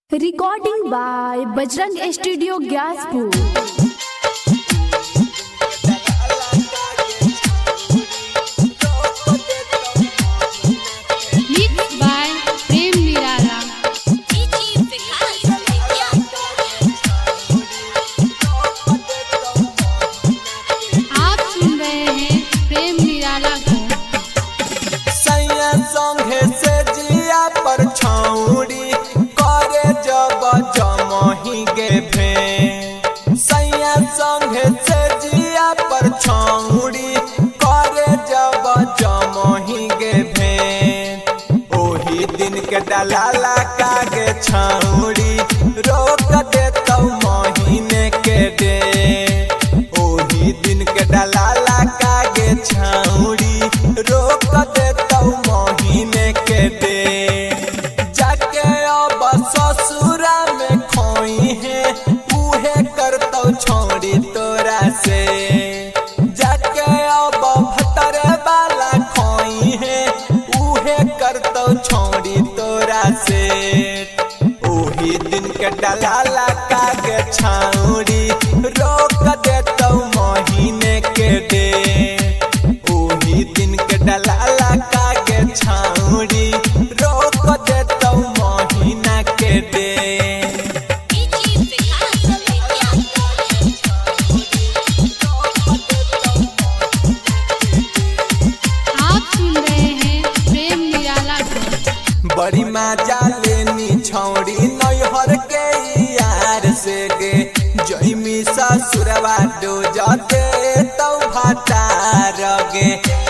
Recording by Bajrang studio Gyaspur. डलाला कागे छौड़ी रोक दे तो महीने के दे ओही दिन के डलाला कागे छौड़ी रोक दे तो महीने के दे जाके अब ससुरा में खोई है उहे करतौ छौड़ी तोरा से जाके अब भतर वाला खोई है उहे करतौ छौड़ी से ओही दिन के डलाला कागे छौड़ी रोक दे तो महीने के दे ओही दिन के डलाला कागे छौड़ी रोक दे तो महीना के दे। बड़ी मजा लेनी छौड़ी नैहर के यार से गे जइमी ससुरवा डो जाते तो भातार गे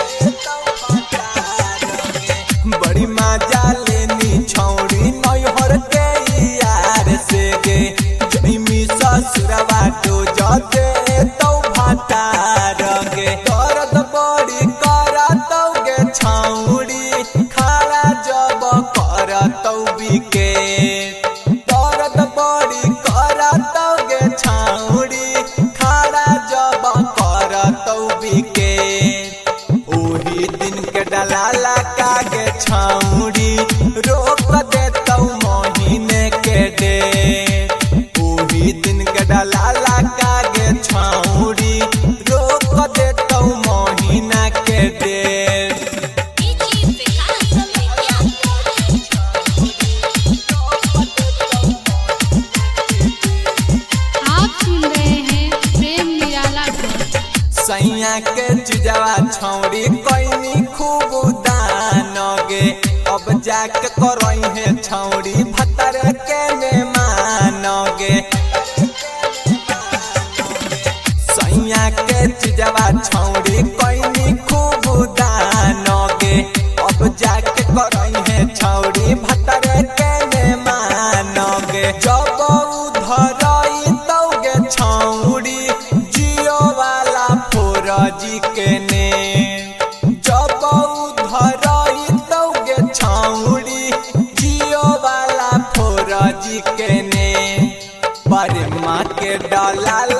बड़ी मजा लेनी छौड़ी नैहर के यार से गे जइमी ससुरवा डो जाते तो भातार गे दर्द बड़ी करत गे छौड़ी खाला जब करतौ बिके दर्द बड़ी करतौ गे छौड़ी खाड़ा जब करतौ बिके ओही दिन के डलाला कागे छौड़ी रोक देतौ महीने के दे ओही दिन के डलाला कागे छौड़ी रोक देतौ महीना के दे। सैया के चुजवा छौड़ी कोइनी खूब दान गे अब जाके करई है छौड़ी भतर के मेहमान गे सैया के चुजवा छौड़ी कोइनी खूब दान गे अब जाके करई है छौड़ी भतर के मेहमान गे जब उधरई तो गे छौड़ी जियो वाला जी के ने जब उधरई तो गे छौड़ी जियो वाला फोरजी के ने पर माँ के डला